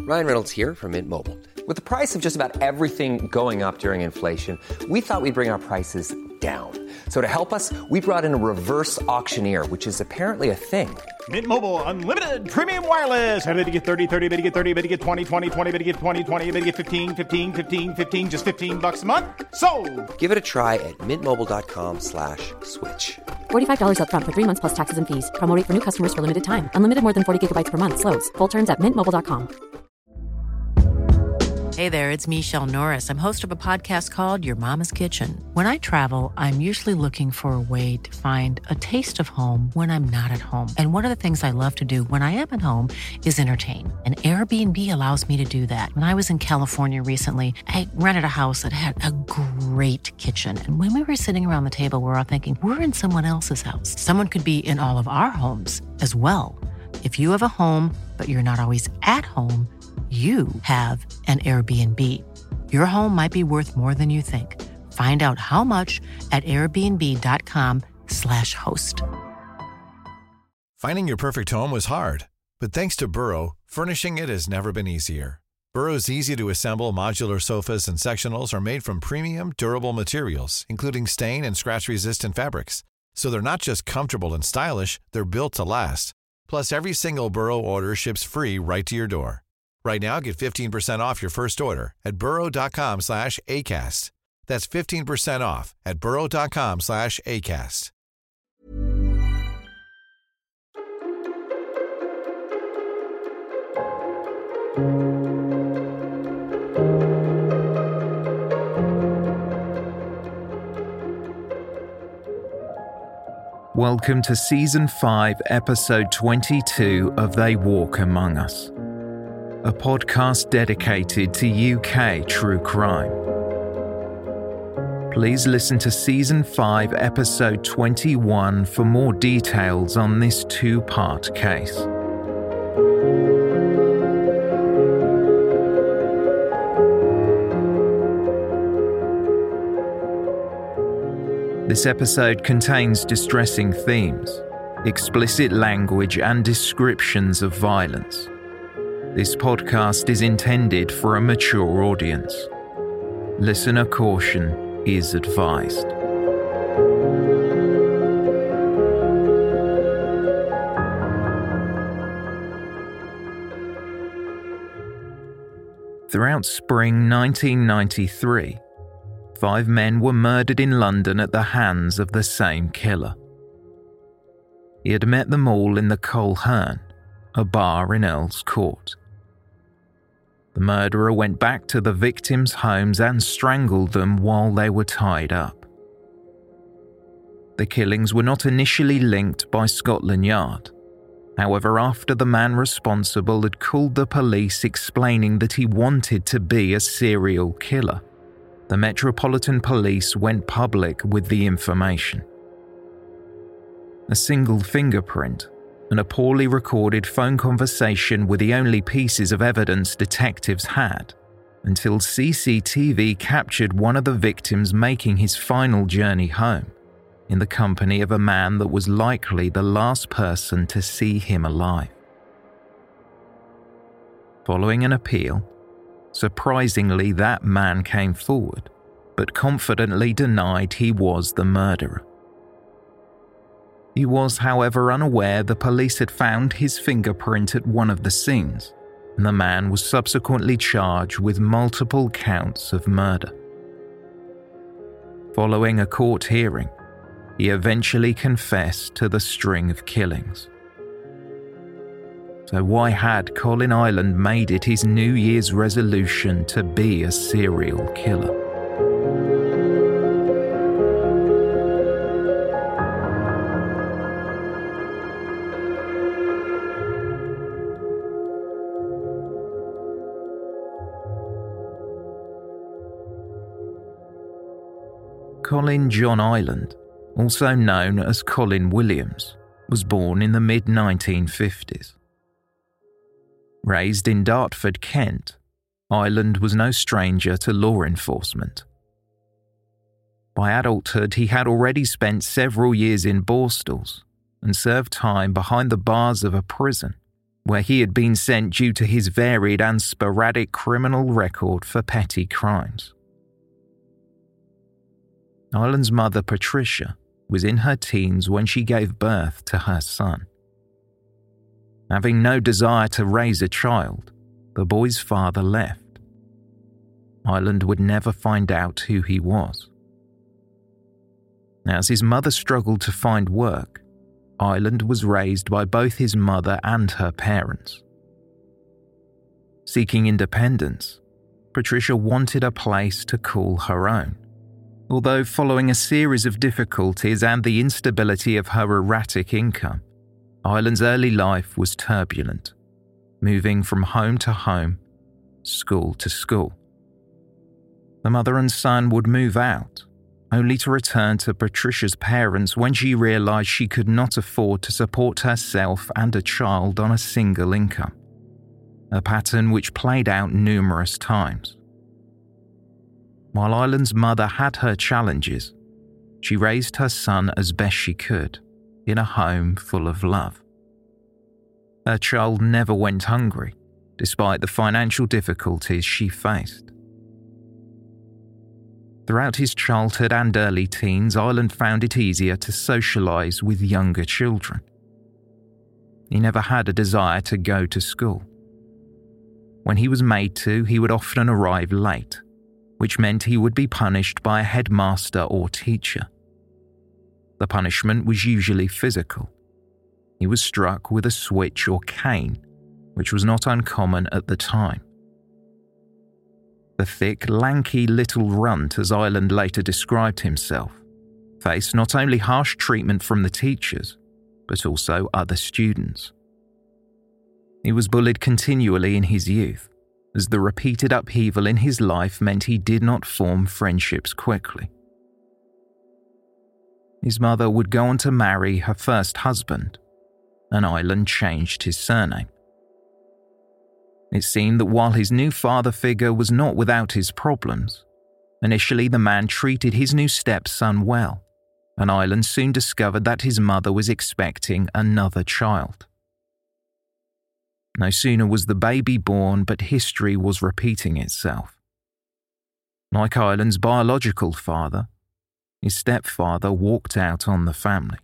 Ryan Reynolds here from Mint Mobile. With the price of just about everything going up during inflation, we thought we'd bring our prices down. So to help us, we brought in a reverse auctioneer, which is apparently a thing. Mint Mobile Unlimited Premium Wireless. How to get 30, 30, bit to get 30, bit to get 20, 20, 20, bit to get 20, 20, bit to get 15, 15, 15, 15, just $15 a month? Sold! Give it a try at mintmobile.com/switch. $45 up front for 3 months plus taxes and fees. Promo rate for new customers for limited time. Unlimited more than 40 gigabytes per month. Slows full terms at mintmobile.com. Hey there, it's Michelle Norris. I'm host of a podcast called Your Mama's Kitchen. When I travel, I'm usually looking for a way to find a taste of home when I'm not at home. And one of the things I love to do when I am at home is entertain. And Airbnb allows me to do that. When I was in California recently, I rented a house that had a great kitchen. And when we were sitting around the table, we're all thinking, we're in someone else's house. Someone could be in all of our homes as well. If you have a home, but you're not always at home, you have an Airbnb. Your home might be worth more than you think. Find out how much at airbnb.com/host. Finding your perfect home was hard, but thanks to Burrow, furnishing it has never been easier. Burrow's easy-to-assemble modular sofas and sectionals are made from premium, durable materials, including stain and scratch-resistant fabrics. So they're not just comfortable and stylish, they're built to last. Plus, every single Burrow order ships free right to your door. Right now, get 15% off your first order at burrow.com/ACAST. That's 15% off at burrow.com/ACAST. Welcome to Season 5, Episode 22 of They Walk Among Us, a podcast dedicated to UK true crime. Please listen to Season 5, Episode 21 for more details on this two-part case. This episode contains distressing themes, explicit language, and descriptions of violence. This podcast is intended for a mature audience. Listener caution is advised. Throughout spring 1993, 5 men were murdered in London at the hands of the same killer. He had met them all in the Coleherne, a bar in Earl's Court. The murderer went back to the victims' homes and strangled them while they were tied up. The killings were not initially linked by Scotland Yard. However, after the man responsible had called the police explaining that he wanted to be a serial killer, the Metropolitan Police went public with the information. A single fingerprint and a poorly recorded phone conversation were the only pieces of evidence detectives had, until CCTV captured one of the victims making his final journey home, in the company of a man that was likely the last person to see him alive. Following an appeal, surprisingly, that man came forward, but confidently denied he was the murderer. He was, however, unaware the police had found his fingerprint at one of the scenes, and the man was subsequently charged with multiple counts of murder. Following a court hearing, he eventually confessed to the string of killings. So why had Colin Ireland made it his New Year's resolution to be a serial killer? Colin John Ireland, also known as Colin Williams, was born in the mid-1950s. Raised in Dartford, Kent, Ireland was no stranger to law enforcement. By adulthood, he had already spent several years in Borstalls and served time behind the bars of a prison, where he had been sent due to his varied and sporadic criminal record for petty crimes. Ireland's mother, Patricia, was in her teens when she gave birth to her son. Having no desire to raise a child, the boy's father left. Ireland would never find out who he was. As his mother struggled to find work, Ireland was raised by both his mother and her parents. Seeking independence, Patricia wanted a place to call her own, although following a series of difficulties and the instability of her erratic income, Ireland's early life was turbulent, moving from home to home, school to school. The mother and son would move out, only to return to Patricia's parents when she realised she could not afford to support herself and a child on a single income, a pattern which played out numerous times. While Ireland's mother had her challenges, she raised her son as best she could, in a home full of love. Her child never went hungry, despite the financial difficulties she faced. Throughout his childhood and early teens, Ireland found it easier to socialise with younger children. He never had a desire to go to school. When he was made to, he would often arrive late, which meant he would be punished by a headmaster or teacher. The punishment was usually physical. He was struck with a switch or cane, which was not uncommon at the time. The thick, lanky little runt, as Ireland later described himself, faced not only harsh treatment from the teachers, but also other students. He was bullied continually in his youth, as the repeated upheaval in his life meant he did not form friendships quickly. His mother would go on to marry her first husband, and Ireland changed his surname. It seemed that while his new father figure was not without his problems, initially the man treated his new stepson well, and Ireland soon discovered that his mother was expecting another child. No sooner was the baby born, but history was repeating itself. Like Ireland's biological father, his stepfather walked out on the family.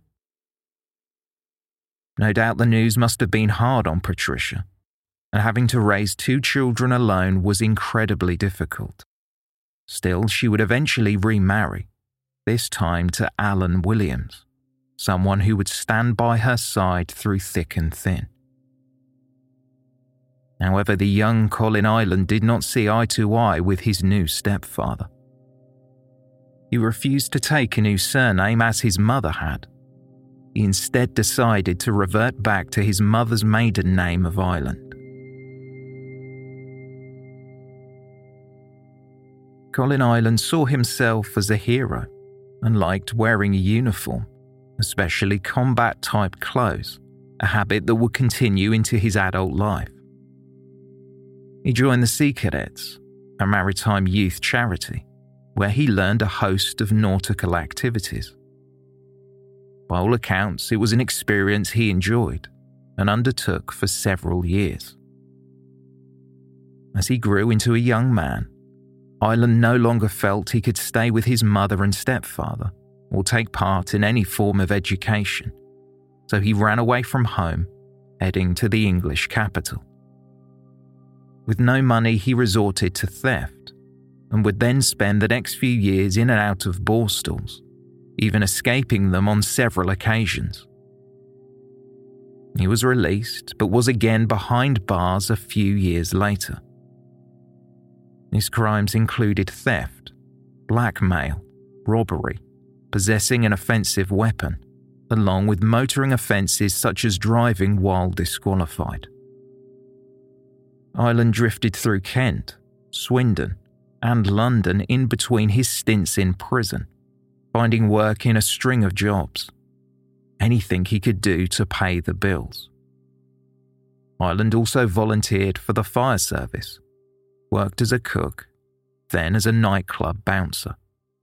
No doubt the news must have been hard on Patricia, and having to raise 2 children alone was incredibly difficult. Still, she would eventually remarry, this time to Alan Williams, someone who would stand by her side through thick and thin. However, the young Colin Ireland did not see eye to eye with his new stepfather. He refused to take a new surname as his mother had. He instead decided to revert back to his mother's maiden name of Ireland. Colin Ireland saw himself as a hero and liked wearing a uniform, especially combat-type clothes, a habit that would continue into his adult life. He joined the Sea Cadets, a maritime youth charity, where he learned a host of nautical activities. By all accounts, it was an experience he enjoyed and undertook for several years. As he grew into a young man, Ireland no longer felt he could stay with his mother and stepfather or take part in any form of education, so he ran away from home, heading to the English capital. With no money, he resorted to theft and would then spend the next few years in and out of borstalls, even escaping them on several occasions. He was released, but was again behind bars a few years later. His crimes included theft, blackmail, robbery, possessing an offensive weapon, along with motoring offences such as driving while disqualified. Ireland drifted through Kent, Swindon, and London in between his stints in prison, finding work in a string of jobs, anything he could do to pay the bills. Ireland also volunteered for the fire service, worked as a cook, then as a nightclub bouncer.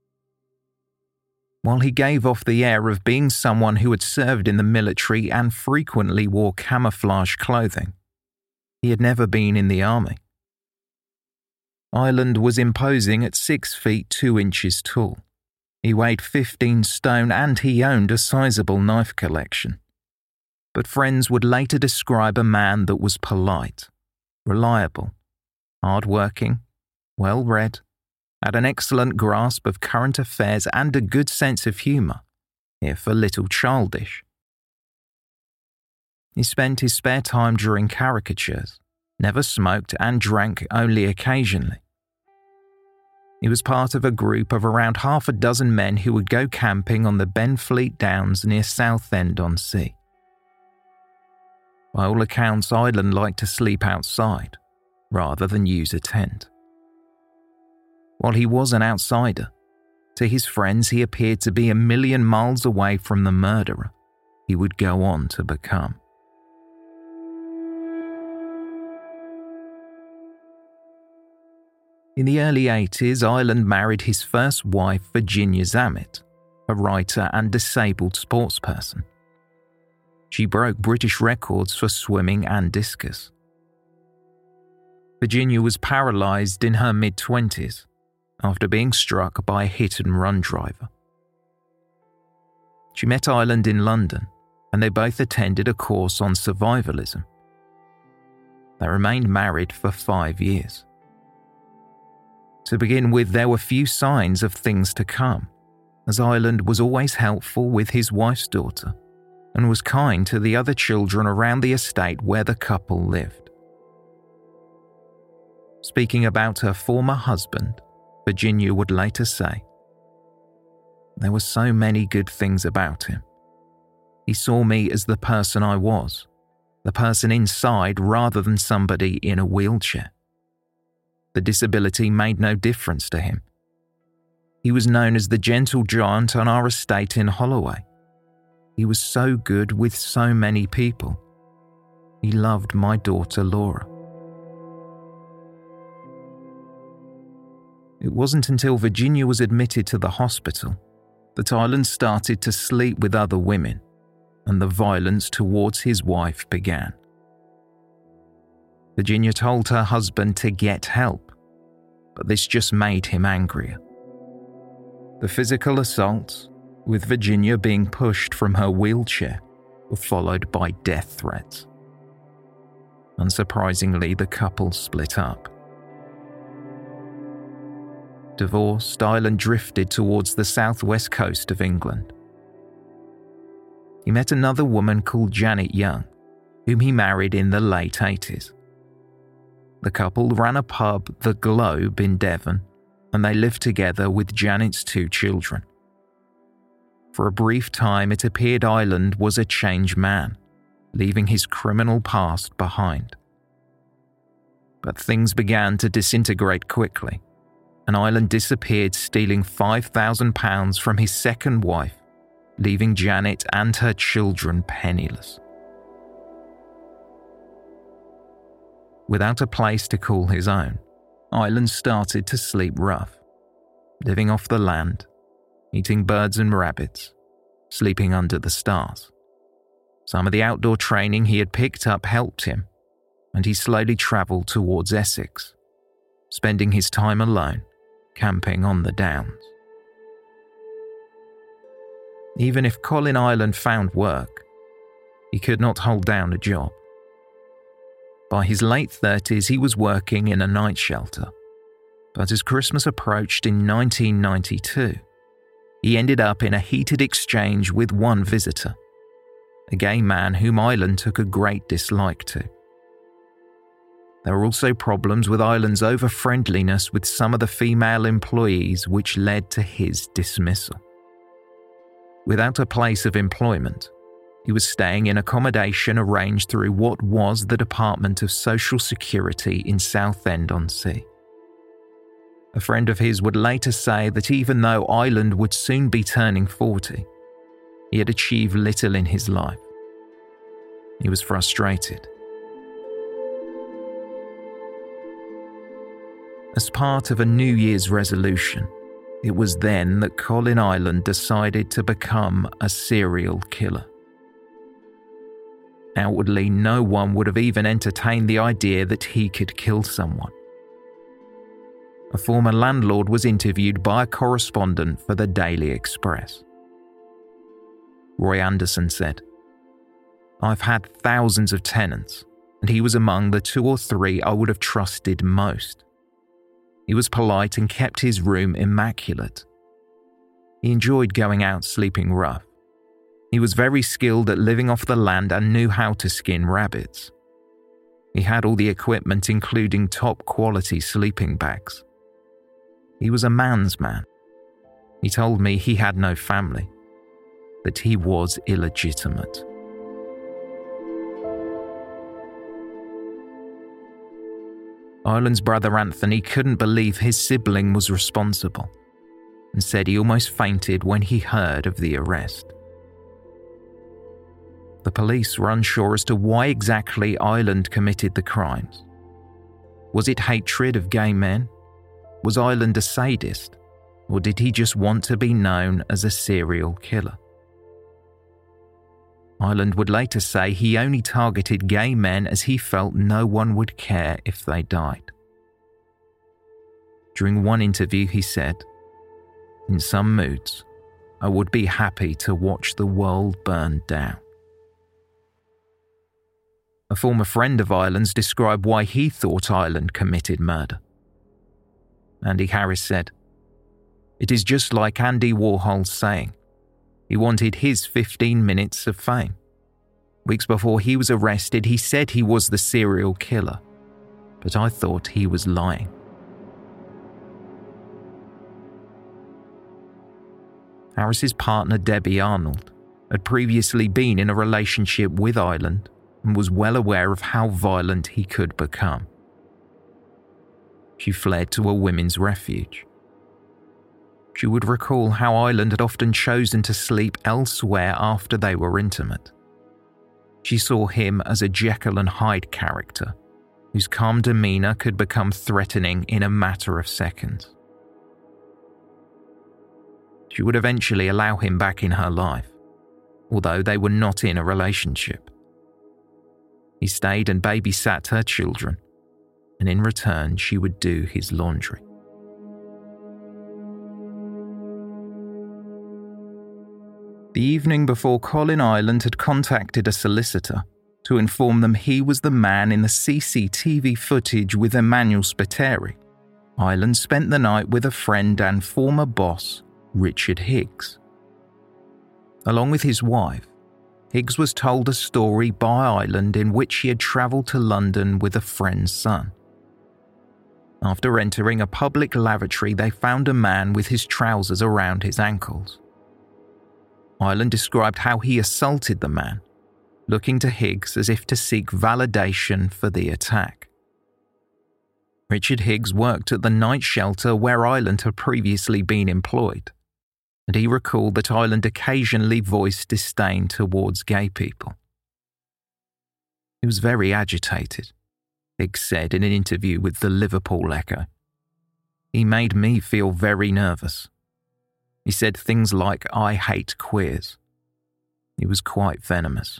While he gave off the air of being someone who had served in the military and frequently wore camouflage clothing, He had never been in the army. Ireland was imposing at 6 feet 2 inches tall. He weighed 15 stone and he owned a sizable knife collection. But friends would later describe a man that was polite, reliable, hard-working, well-read, had an excellent grasp of current affairs and a good sense of humour, if a little childish. He spent his spare time drawing caricatures, never smoked and drank only occasionally. He was part of a group of around half a dozen men who would go camping on the Benfleet Downs near Southend-on-Sea. By all accounts, Ireland liked to sleep outside, rather than use a tent. While he was an outsider, to his friends he appeared to be a million miles away from the murderer he would go on to become. In the early 80s, Ireland married his first wife, Virginia Zammit, a writer and disabled sportsperson. She broke British records for swimming and discus. Virginia was paralysed in her mid-20s after being struck by a hit-and-run driver. She met Ireland in London, and they both attended a course on survivalism. They remained married for 5 years. To begin with, there were few signs of things to come, as Ireland was always helpful with his wife's daughter and was kind to the other children around the estate where the couple lived. Speaking about her former husband, Virginia would later say, "There were so many good things about him. He saw me as the person I was, the person inside rather than somebody in a wheelchair. The disability made no difference to him. He was known as the gentle giant on our estate in Holloway. He was so good with so many people. He loved my daughter Laura." It wasn't until Virginia was admitted to the hospital that Ireland started to sleep with other women, and the violence towards his wife began. Virginia told her husband to get help, but this just made him angrier. The physical assaults, with Virginia being pushed from her wheelchair, were followed by death threats. Unsurprisingly, the couple split up. Divorced, Ireland drifted towards the southwest coast of England. He met another woman called Janet Young, whom he married in the late 80s. The couple ran a pub, The Globe, in Devon, and they lived together with Janet's 2 children. For a brief time, it appeared Ireland was a changed man, leaving his criminal past behind. But things began to disintegrate quickly, and Ireland disappeared, stealing £5,000 from his second wife, leaving Janet and her children penniless. Without a place to call his own, Ireland started to sleep rough, living off the land, eating birds and rabbits, sleeping under the stars. Some of the outdoor training he had picked up helped him, and he slowly travelled towards Essex, spending his time alone, camping on the downs. Even if Colin Ireland found work, he could not hold down a job. By his late 30s, he was working in a night shelter, but as Christmas approached in 1992, he ended up in a heated exchange with one visitor, a gay man whom Ireland took a great dislike to. There were also problems with Ireland's over-friendliness with some of the female employees, which led to his dismissal. Without a place of employment, he was staying in accommodation arranged through what was the Department of Social Security in Southend-on-Sea. A friend of his would later say that even though Ireland would soon be turning 40, he had achieved little in his life. He was frustrated. As part of a New Year's resolution, it was then that Colin Ireland decided to become a serial killer. Outwardly, no one would have even entertained the idea that he could kill someone. A former landlord was interviewed by a correspondent for the Daily Express. Roy Anderson said, "I've had thousands of tenants, and he was among the 2 or 3 I would have trusted most. He was polite and kept his room immaculate. He enjoyed going out sleeping rough. He was very skilled at living off the land and knew how to skin rabbits. He had all the equipment, including top-quality sleeping bags. He was a man's man. He told me he had no family, that he was illegitimate." Ireland's brother Anthony couldn't believe his sibling was responsible and said he almost fainted when he heard of the arrest. The police were unsure as to why exactly Ireland committed the crimes. Was it hatred of gay men? Was Ireland a sadist? Or did he just want to be known as a serial killer? Ireland would later say he only targeted gay men as he felt no one would care if they died. During one interview he said, "In some moods, I would be happy to watch the world burn down." A former friend of Ireland's described why he thought Ireland committed murder. Andy Harris said, "It is just like Andy Warhol's saying. He wanted his 15 minutes of fame. Weeks before he was arrested, he said he was the serial killer, but I thought he was lying." Harris's partner Debbie Arnold had previously been in a relationship with Ireland and was well aware of how violent he could become. She fled to a women's refuge. She would recall how Ireland had often chosen to sleep elsewhere after they were intimate. She saw him as a Jekyll and Hyde character, whose calm demeanour could become threatening in a matter of seconds. She would eventually allow him back in her life, although they were not in a relationship. He stayed and babysat her children, and in return she would do his laundry. The evening before, Colin Ireland had contacted a solicitor to inform them he was the man in the CCTV footage with Emmanuel Spiteri. Ireland spent the night with a friend and former boss, Richard Higgs. Along with his wife, Higgs was told a story by Ireland in which he had travelled to London with a friend's son. After entering a public lavatory, they found a man with his trousers around his ankles. Ireland described how he assaulted the man, looking to Higgs as if to seek validation for the attack. Richard Higgs worked at the night shelter where Ireland had previously been employed, and he recalled that Ireland occasionally voiced disdain towards gay people. He was very agitated, Higgs said in an interview with the Liverpool Echo. He made me feel very nervous. He said things like, "I hate queers." He was quite venomous.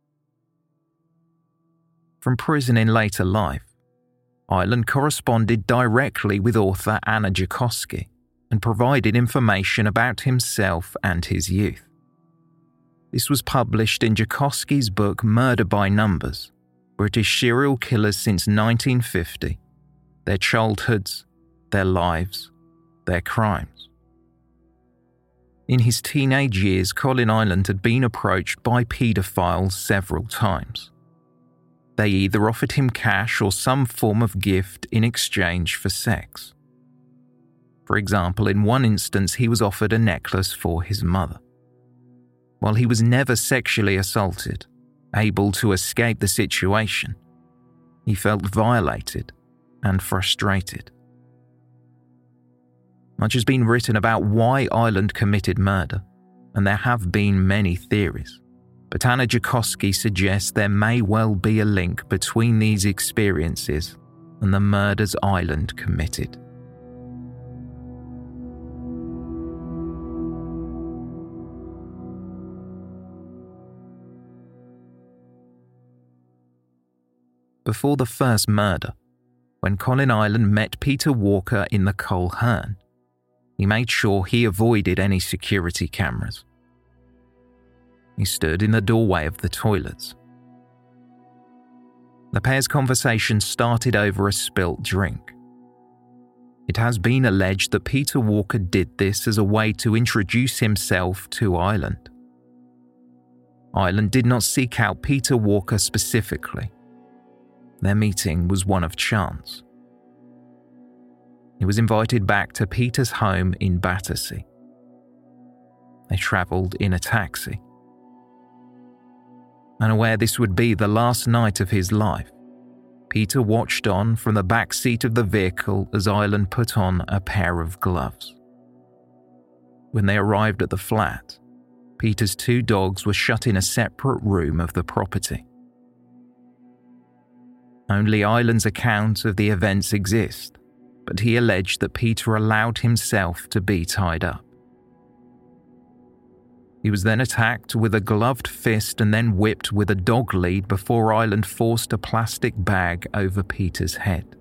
From prison in later life, Ireland corresponded directly with author Anna Jackowski and provided information about himself and his youth. This was published in Jackowski's book Murder by Numbers, British Serial Killers Since 1950, Their Childhoods, Their Lives, Their Crimes. In his teenage years, Colin Ireland had been approached by paedophiles several times. They either offered him cash or some form of gift in exchange for sex. For example, in one instance, he was offered a necklace for his mother. While he was never sexually assaulted, able to escape the situation, he felt violated and frustrated. Much has been written about why Ireland committed murder, and there have been many theories. But Anna Jackowski suggests there may well be a link between these experiences and the murders Ireland committed. before the first murder, when Colin Ireland met Peter Walker in the Coleherne, he made sure he avoided any security cameras. He stood in the doorway of the toilets. The pair's conversation started over a spilt drink. It has been alleged that Peter Walker did this as a way to introduce himself to Ireland. Ireland did not seek out Peter Walker specifically. Their meeting was one of chance. He was invited back to Peter's home in Battersea. They travelled in a taxi. Unaware this would be the last night of his life, Peter watched on from the back seat of the vehicle as Ireland put on a pair of gloves. When they arrived at the flat, Peter's 2 dogs were shut in a separate room of the property. Only Ireland's account of the events exists, but he alleged that Peter allowed himself to be tied up. He was then attacked with a gloved fist and then whipped with a dog lead before Ireland forced a plastic bag over Peter's head.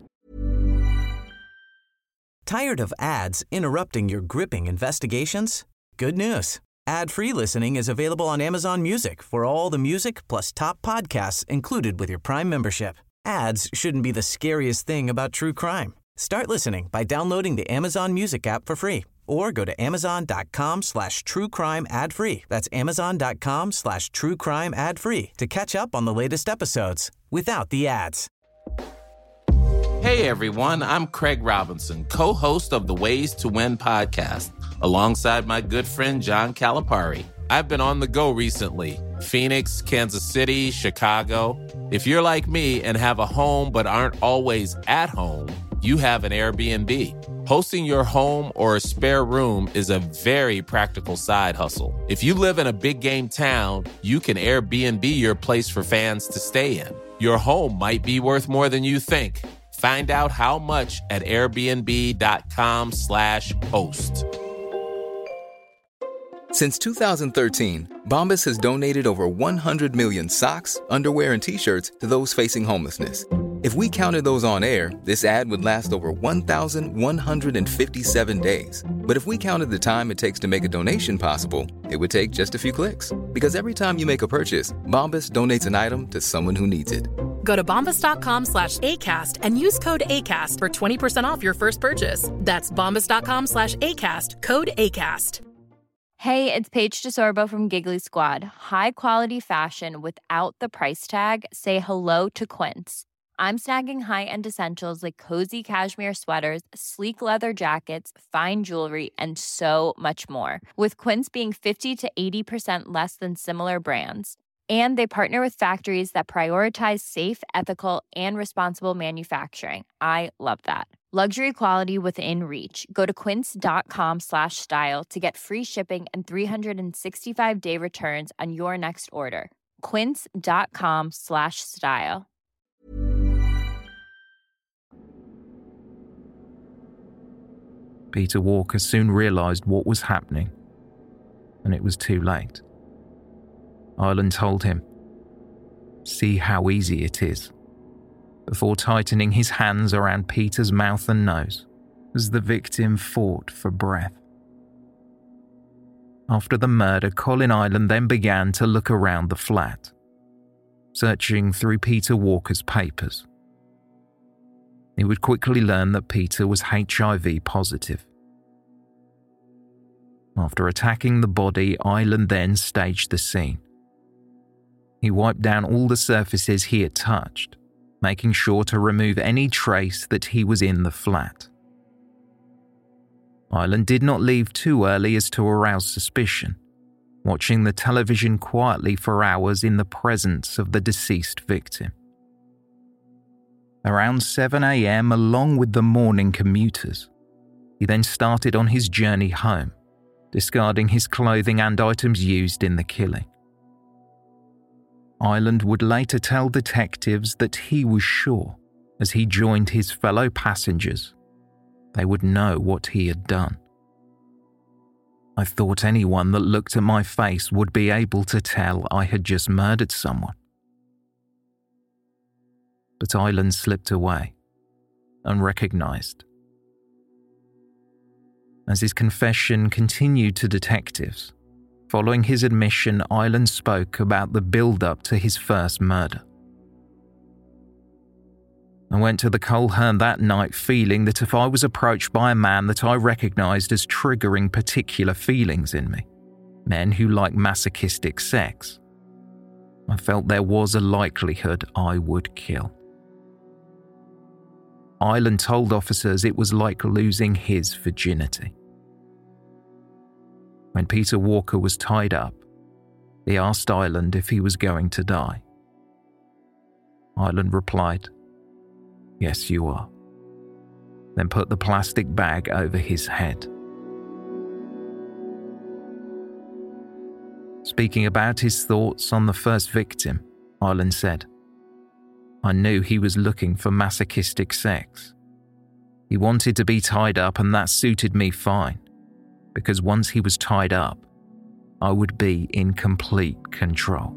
Tired of ads interrupting your gripping investigations? Good news. Ad-free listening is available on Amazon Music for all the music plus top podcasts included with your Prime membership. Ads shouldn't be the scariest thing about true crime. Start listening by downloading the Amazon Music app for free or go to amazon.com/truecrime ad-free. That's amazon.com/truecrime ad-free to catch up on the latest episodes without the ads. Hey everyone, I'm Craig Robinson, co-host of the Ways to Win podcast, alongside my good friend John Calipari. I've been on the go recently. Phoenix, Kansas City, Chicago. If you're like me and have a home but aren't always at home, you have an Airbnb. Hosting your home or a spare room is a very practical side hustle. If you live in a big game town, you can Airbnb your place for fans to stay in. Your home might be worth more than you think. Find out how much at airbnb.com/host. Since 2013, Bombas has donated over 100 million socks, underwear, and T-shirts to those facing homelessness. If we counted those on air, this ad would last over 1,157 days. But if we counted the time it takes to make a donation possible, it would take just a few clicks. Because every time you make a purchase, Bombas donates an item to someone who needs it. Go to bombas.com/ACAST and use code ACAST for 20% off your first purchase. That's bombas.com/ACAST, code ACAST. Hey, it's Paige DeSorbo from Giggly Squad. High quality fashion without the price tag. Say hello to Quince. I'm snagging high-end essentials like cozy cashmere sweaters, sleek leather jackets, fine jewelry, and so much more. With Quince being 50 to 80% less than similar brands. And they partner with factories that prioritize safe, ethical, and responsible manufacturing. I love that. Luxury quality within reach. Go to quince.com/style to get free shipping and 365-day returns on your next order. Quince.com/style. Peter Walker soon realised what was happening, and it was too late. Ireland told him, "See how easy it is," before tightening his hands around Peter's mouth and nose as the victim fought for breath. After the murder, Colin Ireland then began to look around the flat, searching through Peter Walker's papers. He would quickly learn that Peter was HIV positive. After attacking the body, Ireland then staged the scene. He wiped down all the surfaces he had touched, making sure to remove any trace that he was in the flat. Ireland did not leave too early as to arouse suspicion, watching the television quietly for hours in the presence of the deceased victim. Around 7 a.m, along with the morning commuters, he then started on his journey home, discarding his clothing and items used in the killing. Ireland would later tell detectives that he was sure, as he joined his fellow passengers, they would know what he had done. "I thought anyone that looked at my face would be able to tell I had just murdered someone." but Island slipped away, unrecognised. As his confession continued to detectives, following his admission, Island spoke about the build-up to his first murder. I went to the Coleherne that night feeling that if I was approached by a man that I recognised as triggering particular feelings in me, men who like masochistic sex, I felt there was a likelihood I would kill. Island told officers it was like losing his virginity. When Peter Walker was tied up, he asked Island if he was going to die. Island replied, "Yes, you are," then put the plastic bag over his head. Speaking about his thoughts on the first victim, Island said, "I knew he was looking for masochistic sex. He wanted to be tied up and that suited me fine, because once he was tied up, I would be in complete control."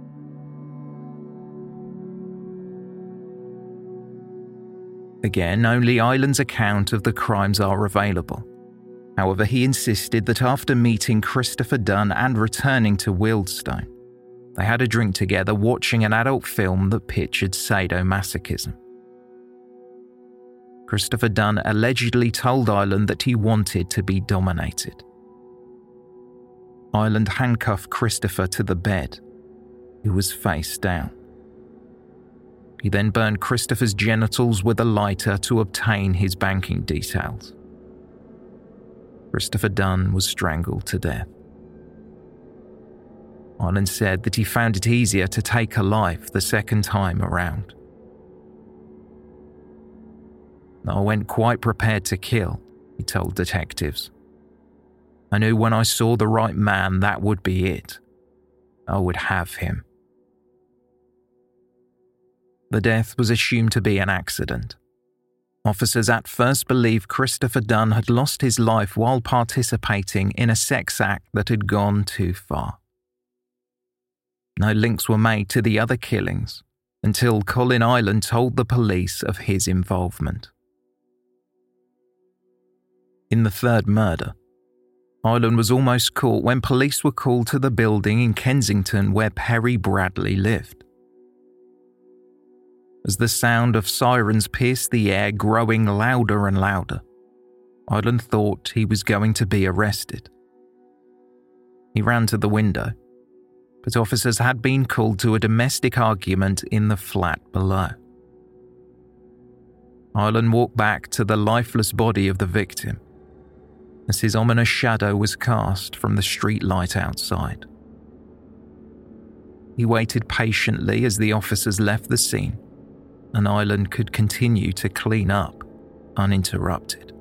Again, only Island's account of the crimes are available. However, he insisted that after meeting Christopher Dunn and returning to Wealdstone, they had a drink together watching an adult film that pictured sadomasochism. Christopher Dunn allegedly told Island that he wanted to be dominated. Island handcuffed Christopher to the bed, who was face down. He then burned Christopher's genitals with a lighter to obtain his banking details. Christopher Dunn was strangled to death. Island said that he found it easier to take a life the second time around. "I went quite prepared to kill," he told detectives. "I knew when I saw the right man that would be it. I would have him." The death was assumed to be an accident. Officers at first believed Christopher Dunn had lost his life while participating in a sex act that had gone too far. No links were made to the other killings until Colin Island told the police of his involvement. In the third murder, Island was almost caught when police were called to the building in Kensington where Perry Bradley lived. As the sound of sirens pierced the air, growing louder and louder, Island thought he was going to be arrested. He ran to the window, but officers had been called to a domestic argument in the flat below. Island walked back to the lifeless body of the victim, as his ominous shadow was cast from the street light outside. He waited patiently as the officers left the scene, and Island could continue to clean up, uninterrupted.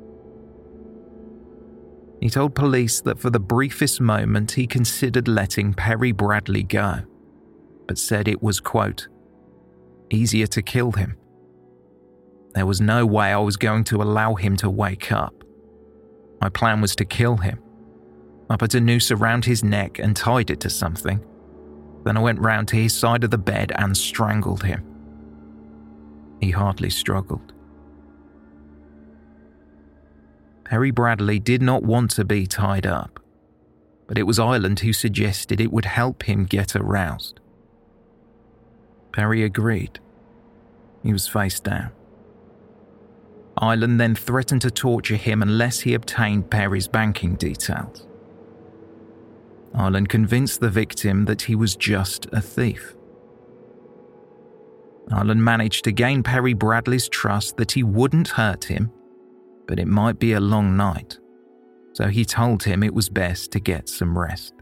He told police that for the briefest moment he considered letting Perry Bradley go, but said it was, quote, "easier to kill him. There was no way I was going to allow him to wake up. My plan was to kill him. I put a noose around his neck and tied it to something. Then I went round to his side of the bed and strangled him." He hardly struggled. Perry Bradley did not want to be tied up, but it was Island who suggested it would help him get aroused. Perry agreed. He was face down. Island then threatened to torture him unless he obtained Perry's banking details. Island convinced the victim that he was just a thief. Island managed to gain Perry Bradley's trust that he wouldn't hurt him, but it might be a long night, so he told him it was best to get some rest.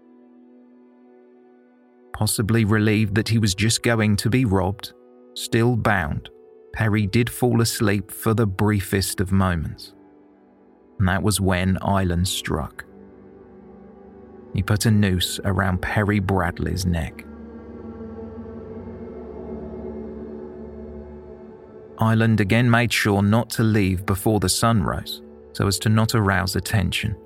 Possibly relieved that he was just going to be robbed, still bound, Perry did fall asleep for the briefest of moments. And that was when Island struck. He put a noose around Perry Bradley's neck. Island again made sure not to leave before the sun rose, so as to not arouse attention.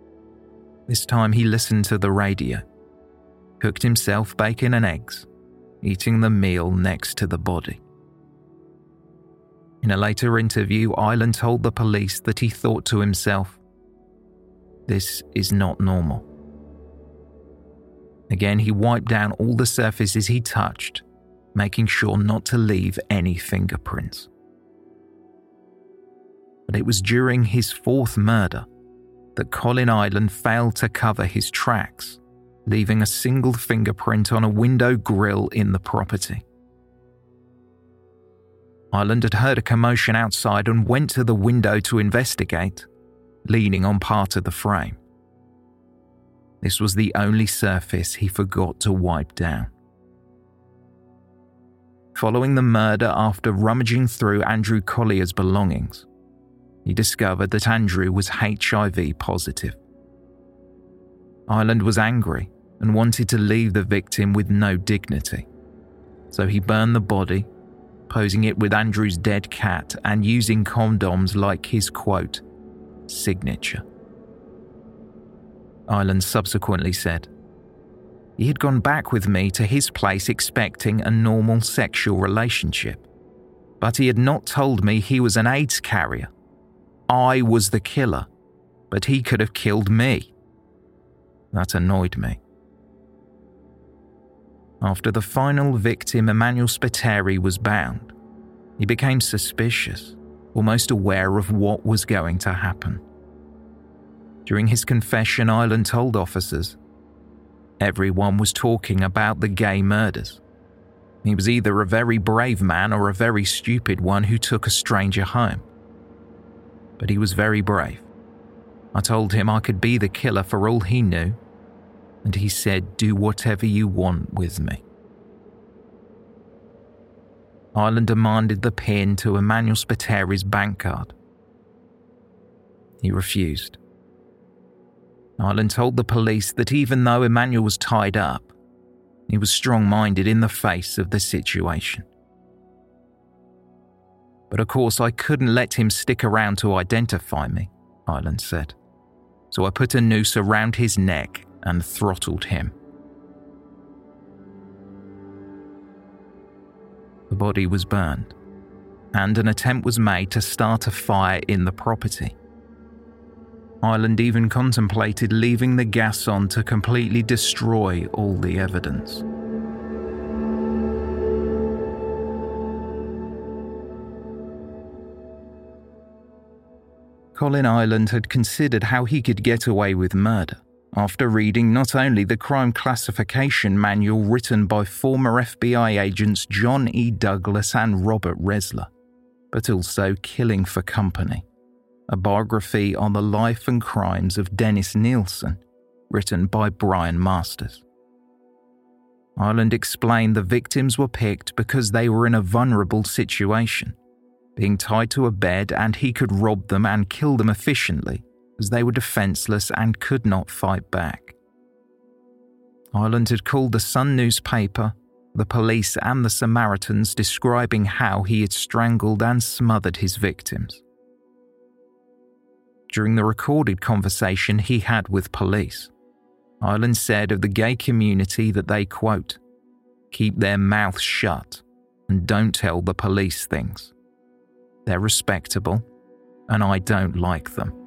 This time he listened to the radio, cooked himself bacon and eggs, eating the meal next to the body. In a later interview, Ireland told the police that he thought to himself, "This is not normal." Again, he wiped down all the surfaces he touched, making sure not to leave any fingerprints. But it was during his fourth murder that Colin Ireland failed to cover his tracks, leaving a single fingerprint on a window grille in the property. Ireland had heard a commotion outside and went to the window to investigate, leaning on part of the frame. This was the only surface he forgot to wipe down. Following the murder, after rummaging through Andrew Collier's belongings, he discovered that Andrew was HIV positive. Ireland was angry and wanted to leave the victim with no dignity, so he burned the body, posing it with Andrew's dead cat and using condoms like his, quote, signature. Ireland subsequently said, "He had gone back with me to his place expecting a normal sexual relationship, but he had not told me he was an AIDS carrier. I was the killer, but he could have killed me. That annoyed me." After the final victim, Emmanuel Spiteri, was bound, he became suspicious, almost aware of what was going to happen. During his confession, Ireland told officers, "Everyone was talking about the gay murders. He was either a very brave man or a very stupid one who took a stranger home. But he was very brave. I told him I could be the killer for all he knew, and he said, 'Do whatever you want with me.'" Ireland demanded the PIN to Emmanuel Spiteri's bank card. He refused. Ireland told the police that even though Emmanuel was tied up, he was strong-minded in the face of the situation. "But of course I couldn't let him stick around to identify me," Ireland said. "So I put a noose around his neck and throttled him." The body was burned, and an attempt was made to start a fire in the property. Ireland even contemplated leaving the gas on to completely destroy all the evidence. Colin Ireland had considered how he could get away with murder after reading not only the crime classification manual written by former FBI agents John E. Douglas and Robert Resler, but also Killing for Company, a biography on the life and crimes of Dennis Nielsen, written by Brian Masters. Ireland explained the victims were picked because they were in a vulnerable situation, being tied to a bed, and he could rob them and kill them efficiently as they were defenseless and could not fight back. Ireland had called the Sun newspaper, the police and the Samaritans, describing how he had strangled and smothered his victims. During the recorded conversation he had with police, Ireland said of the gay community that they, quote, "keep their mouths shut and don't tell the police things. They're respectable, and I don't like them."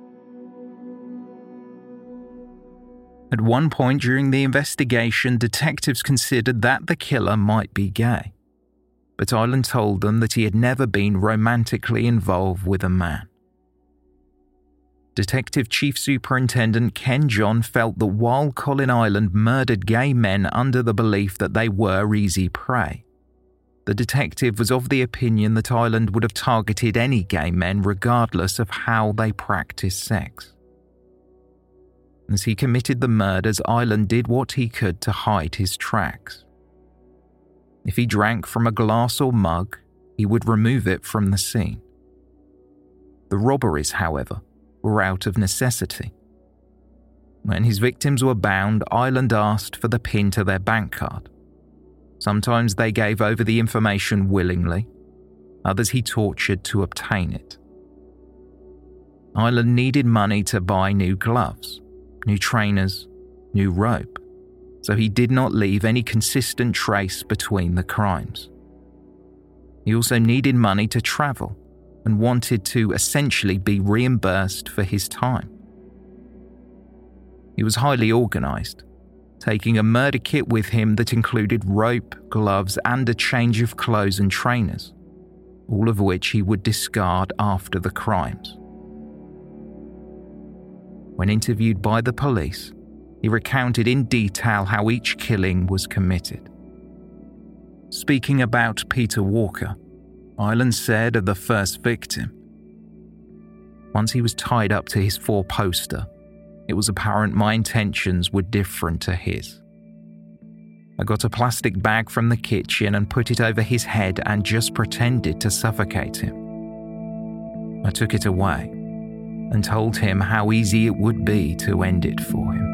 At one point during the investigation, detectives considered that the killer might be gay, but Ireland told them that he had never been romantically involved with a man. Detective Chief Superintendent Ken John felt that while Colin Ireland murdered gay men under the belief that they were easy prey, the detective was of the opinion that Ireland would have targeted any gay men regardless of how they practiced sex. As he committed the murders, Ireland did what he could to hide his tracks. If he drank from a glass or mug, he would remove it from the scene. The robberies, however, were out of necessity. When his victims were bound, Ireland asked for the PIN to their bank card. Sometimes they gave over the information willingly, others he tortured to obtain it. Ireland needed money to buy new gloves, new trainers, new rope, so he did not leave any consistent trace between the crimes. He also needed money to travel and wanted to essentially be reimbursed for his time. He was highly organised, taking a murder kit with him that included rope, gloves, and a change of clothes and trainers, all of which he would discard after the crimes. When interviewed by the police, he recounted in detail how each killing was committed. Speaking about Peter Walker, Ireland said of the first victim, "Once he was tied up to his four-poster, it was apparent my intentions were different to his. I got a plastic bag from the kitchen and put it over his head and just pretended to suffocate him. I took it away and told him how easy it would be to end it for him."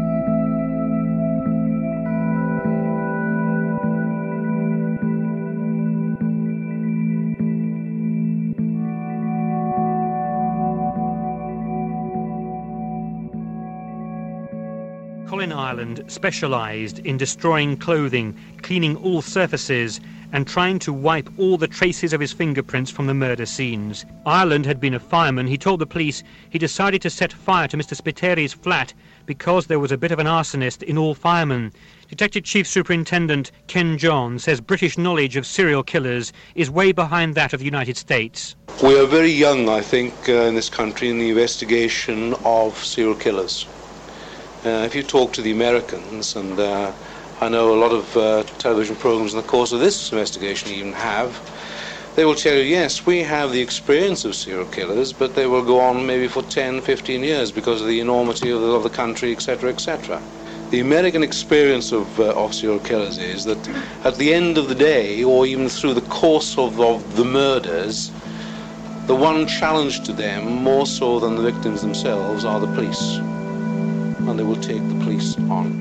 Colin Ireland specialised in destroying clothing, cleaning all surfaces, and trying to wipe all the traces of his fingerprints from the murder scenes. Ireland had been a fireman. He told the police he decided to set fire to Mr. Spiteri's flat because there was a bit of an arsonist in all firemen. Detective Chief Superintendent Ken John says British knowledge of serial killers is way behind that of the United States. We are very young, I think, in this country in the investigation of serial killers. If you talk to the Americans, and I know a lot of television programs in the course of this investigation even have, they will tell you, yes, we have the experience of serial killers, but they will go on maybe for 10, 15 years because of the enormity of the country, etc., etc. The American experience of serial killers is that at the end of the day, or even through the course of the murders, the one challenge to them, more so than the victims themselves, are the police. And they will take the police on.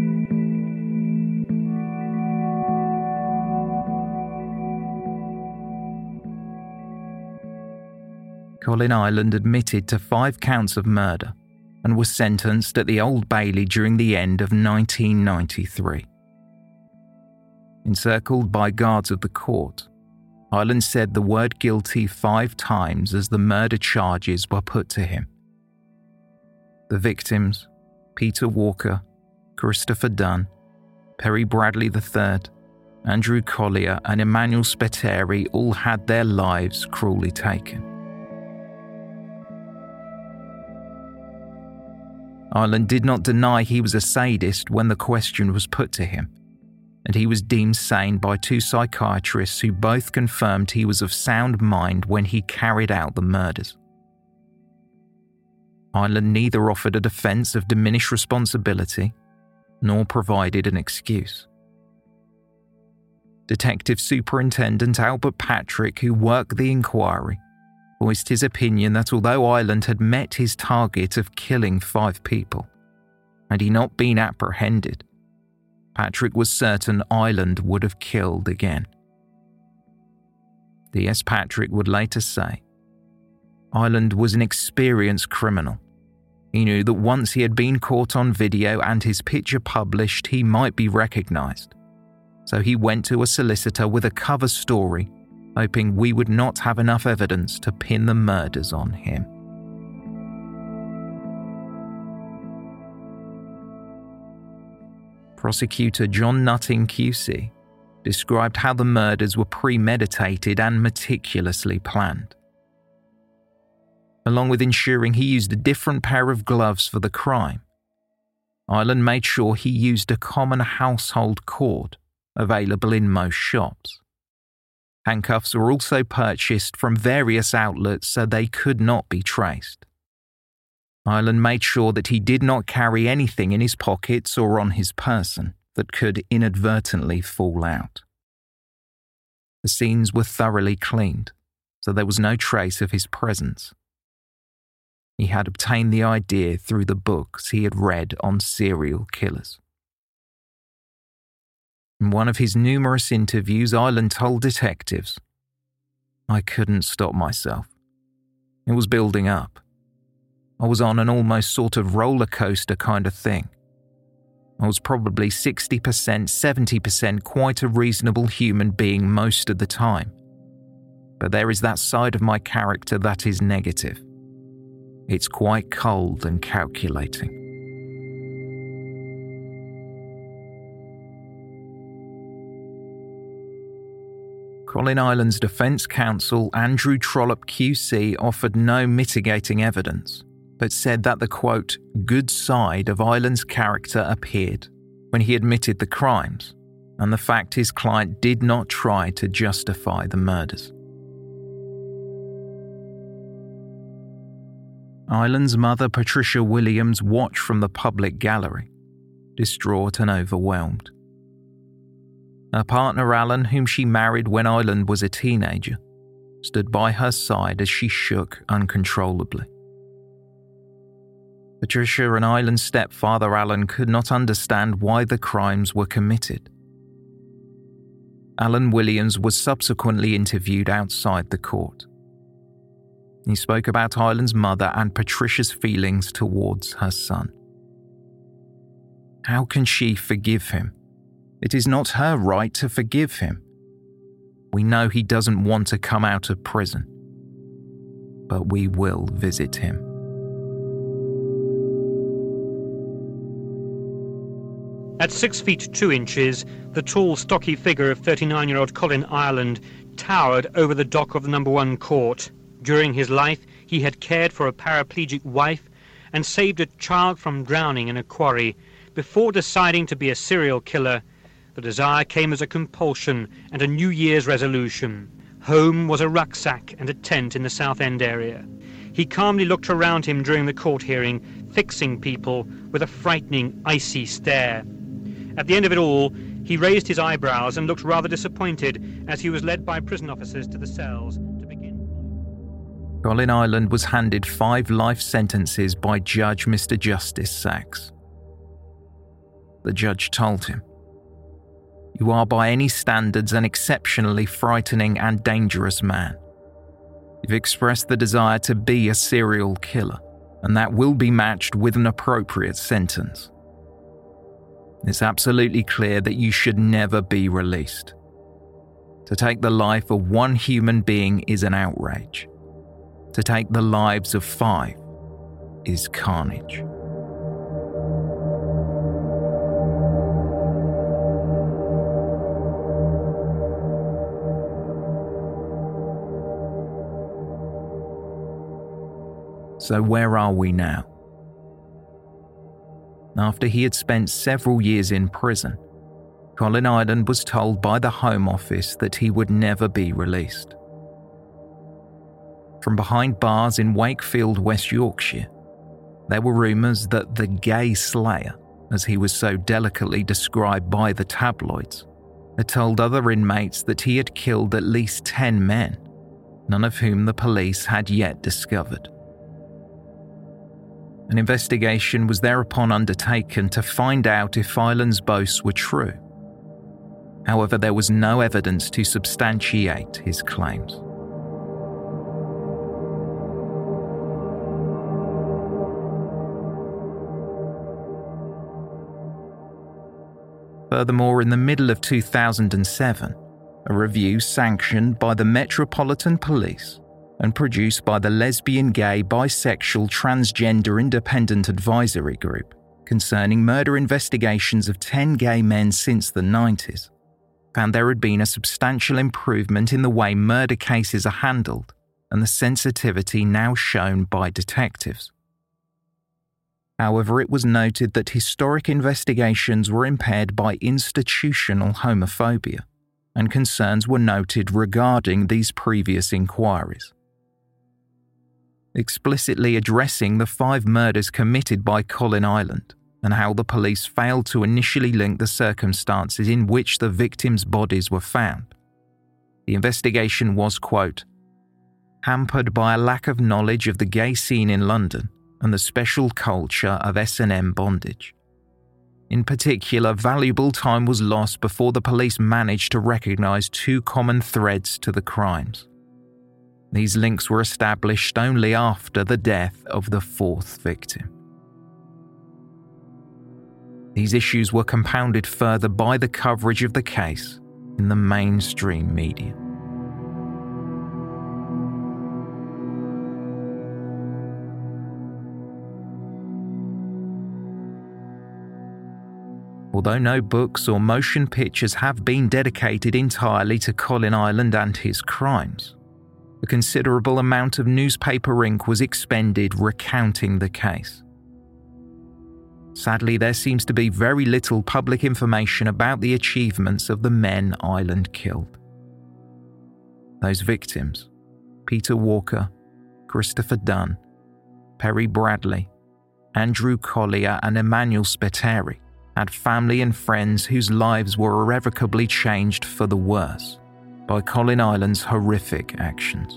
Colin Ireland admitted to 5 counts of murder and was sentenced at the Old Bailey during the end of 1993. Encircled by guards of the court, Ireland said the word guilty 5 times as the murder charges were put to him. The victims, Peter Walker, Christopher Dunn, Perry Bradley III, Andrew Collier and Emmanuel Spiteri all had their lives cruelly taken. Ireland did not deny he was a sadist when the question was put to him, and he was deemed sane by 2 psychiatrists who both confirmed he was of sound mind when he carried out the murders. Ireland neither offered a defence of diminished responsibility nor provided an excuse. Detective Superintendent Albert Patrick, who worked the inquiry, voiced his opinion that although Ireland had met his target of killing 5 people, had he not been apprehended, Patrick was certain Ireland would have killed again. D.S. Patrick would later say, Ireland was an experienced criminal. He knew that once he had been caught on video and his picture published, he might be recognised. So he went to a solicitor with a cover story, hoping we would not have enough evidence to pin the murders on him. Prosecutor John Nutting QC described how the murders were premeditated and meticulously planned. Along with ensuring he used a different pair of gloves for the crime, Ireland made sure he used a common household cord available in most shops. Handcuffs were also purchased from various outlets so they could not be traced. Ireland made sure that he did not carry anything in his pockets or on his person that could inadvertently fall out. The scenes were thoroughly cleaned, so there was no trace of his presence. He had obtained the idea through the books he had read on serial killers. In one of his numerous interviews, Ireland told detectives, I couldn't stop myself. It was building up. I was on an almost sort of roller coaster kind of thing. I was probably 60%, 70% quite a reasonable human being most of the time. But there is that side of my character that is negative. It's quite cold and calculating. Colin Ireland's defence counsel, Andrew Trollope QC, offered no mitigating evidence, but said that the, quote, good side of Ireland's character appeared when he admitted the crimes and the fact his client did not try to justify the murders. Ireland's mother, Patricia Williams, watched from the public gallery, distraught and overwhelmed. Her partner Alan, whom she married when Ireland was a teenager, stood by her side as she shook uncontrollably. Patricia and Ireland's stepfather Alan could not understand why the crimes were committed. Alan Williams was subsequently interviewed outside the court. He spoke about Ireland's mother and Patricia's feelings towards her son. How can she forgive him? It is not her right to forgive him. We know he doesn't want to come out of prison, but we will visit him. At 6 feet 2 inches, the tall, stocky figure of 39-year-old Colin Ireland towered over the dock of the No. 1 court. During his life, he had cared for a paraplegic wife and saved a child from drowning in a quarry. Before deciding to be a serial killer, the desire came as a compulsion and a New Year's resolution. Home was a rucksack and a tent in the South End area. He calmly looked around him during the court hearing, fixing people with a frightening, icy stare. At the end of it all, he raised his eyebrows and looked rather disappointed as he was led by prison officers to the cells to begin. Colin Ireland was handed 5 life sentences by Judge Mr. Justice Sachs. The judge told him, "You are by any standards an exceptionally frightening and dangerous man. You've expressed the desire to be a serial killer, and that will be matched with an appropriate sentence. It's absolutely clear that you should never be released. To take the life of one human being is an outrage. To take the lives of 5 is carnage." So where are we now? After he had spent several years in prison, Colin Ireland was told by the Home Office that he would never be released. From behind bars in Wakefield, West Yorkshire, there were rumours that the Gay Slayer, as he was so delicately described by the tabloids, had told other inmates that he had killed at least 10 men, none of whom the police had yet discovered. An investigation was thereupon undertaken to find out if Ireland's boasts were true. However, there was no evidence to substantiate his claims. Furthermore, in the middle of 2007, a review sanctioned by the Metropolitan Police and produced by the Lesbian, Gay, Bisexual, Transgender Independent Advisory Group concerning murder investigations of 10 gay men since the 90s, found there had been a substantial improvement in the way murder cases are handled and the sensitivity now shown by detectives. However, it was noted that historic investigations were impaired by institutional homophobia, and concerns were noted regarding these previous inquiries. Explicitly addressing the 5 murders committed by Colin Ireland and how the police failed to initially link the circumstances in which the victims' bodies were found, the investigation was, quote, hampered by a lack of knowledge of the gay scene in London and the special culture of S&M bondage. In particular, valuable time was lost before the police managed to recognise 2 common threads to the crimes. These links were established only after the death of the 4th victim. These issues were compounded further by the coverage of the case in the mainstream media. Although no books or motion pictures have been dedicated entirely to Colin Ireland and his crimes, a considerable amount of newspaper ink was expended recounting the case. Sadly, there seems to be very little public information about the achievements of the men Ireland killed. Those victims, Peter Walker, Christopher Dunn, Perry Bradley, Andrew Collier and Emmanuel Spiteri, had family and friends whose lives were irrevocably changed for the worse by Colin Ireland's horrific actions.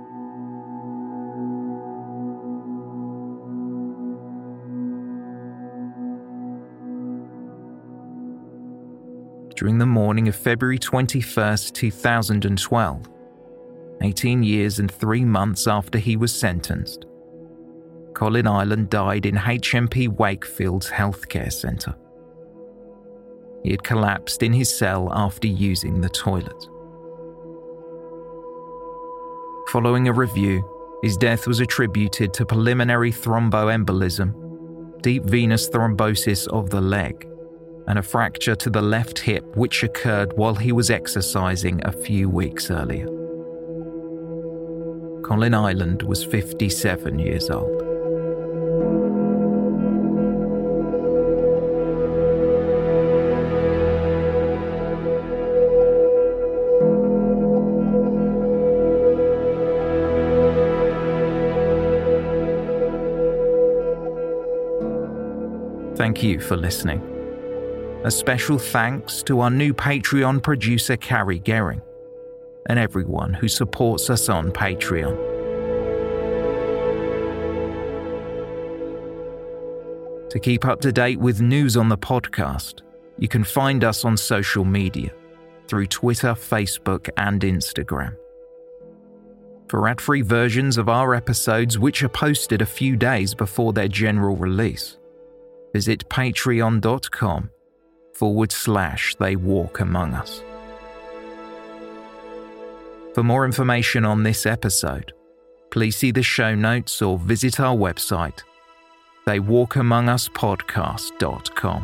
During the morning of February 21st, 2012, 18 years and 3 months after he was sentenced, Colin Ireland died in HMP Wakefield's healthcare centre. He had collapsed in his cell after using the toilet. Following a review, his death was attributed to pulmonary thromboembolism, deep venous thrombosis of the leg, and a fracture to the left hip which occurred while he was exercising a few weeks earlier. Colin Ireland was 57 years old. Thank you for listening. A special thanks to our new Patreon producer Carrie Gehring and everyone who supports us on Patreon. To keep up to date with news on the podcast, you can find us on social media through Twitter, Facebook, and Instagram. For ad-free versions of our episodes, which are posted a few days before their general release, visit patreon.com/They Walk Among Us. For more information on this episode, please see the show notes or visit our website, theywalkamonguspodcast.com.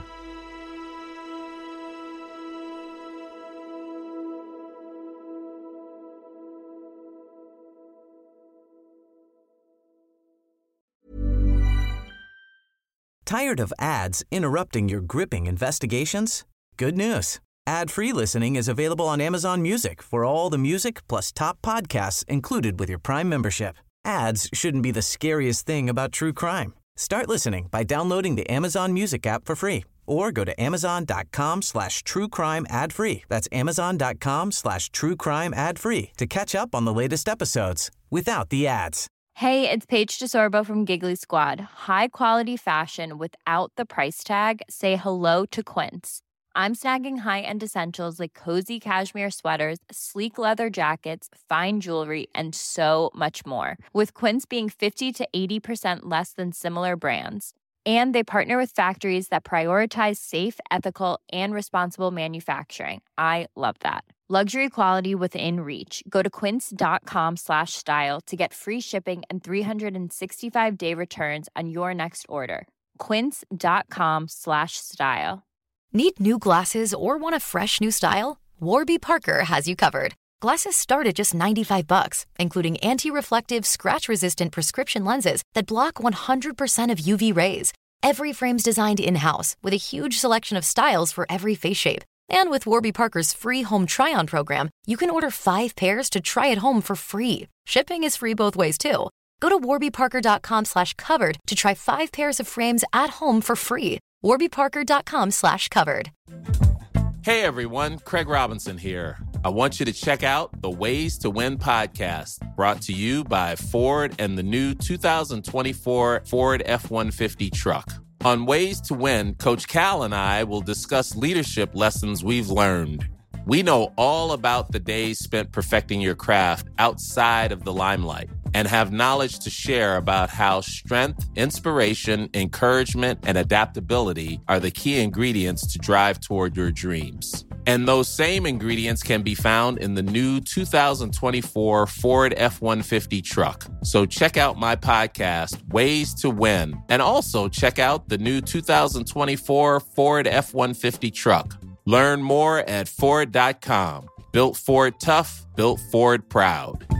Tired of ads interrupting your gripping investigations? Good news. Ad-free listening is available on Amazon Music for all the music plus top podcasts included with your Prime membership. Ads shouldn't be the scariest thing about true crime. Start listening by downloading the Amazon Music app for free or go to amazon.com/truecrime ad-free. That's amazon.com/truecrime ad-free to catch up on the latest episodes without the ads. Hey, it's Paige DeSorbo from Giggly Squad. High quality fashion without the price tag. Say hello to Quince. I'm snagging high-end essentials like cozy cashmere sweaters, sleek leather jackets, fine jewelry, and so much more. With Quince being 50 to 80% less than similar brands. And they partner with factories that prioritize safe, ethical, and responsible manufacturing. I love that. Luxury quality within reach. Go to quince.com/style to get free shipping and 365-day returns on your next order. Quince.com/style. Need new glasses or want a fresh new style? Warby Parker has you covered. Glasses start at just $95, including anti-reflective, scratch-resistant prescription lenses that block 100% of UV rays. Every frame's designed in-house with a huge selection of styles for every face shape. And with Warby Parker's free home try-on program, you can order 5 pairs to try at home for free. Shipping is free both ways, too. Go to warbyparker.com/covered to try 5 pairs of frames at home for free. warbyparker.com/covered. Hey everyone, Craig Robinson here. I want you to check out the Ways to Win podcast, brought to you by Ford and the new 2024 Ford F-150 truck. On Ways to Win, Coach Cal and I will discuss leadership lessons we've learned. We know all about the days spent perfecting your craft outside of the limelight. and have knowledge to share about how strength, inspiration, encouragement, and adaptability are the key ingredients to drive toward your dreams. And those same ingredients can be found in the new 2024 Ford F-150 truck. So check out my podcast, Ways to Win, and also check out the new 2024 Ford F-150 truck. Learn more at Ford.com. Built Ford tough, built Ford proud.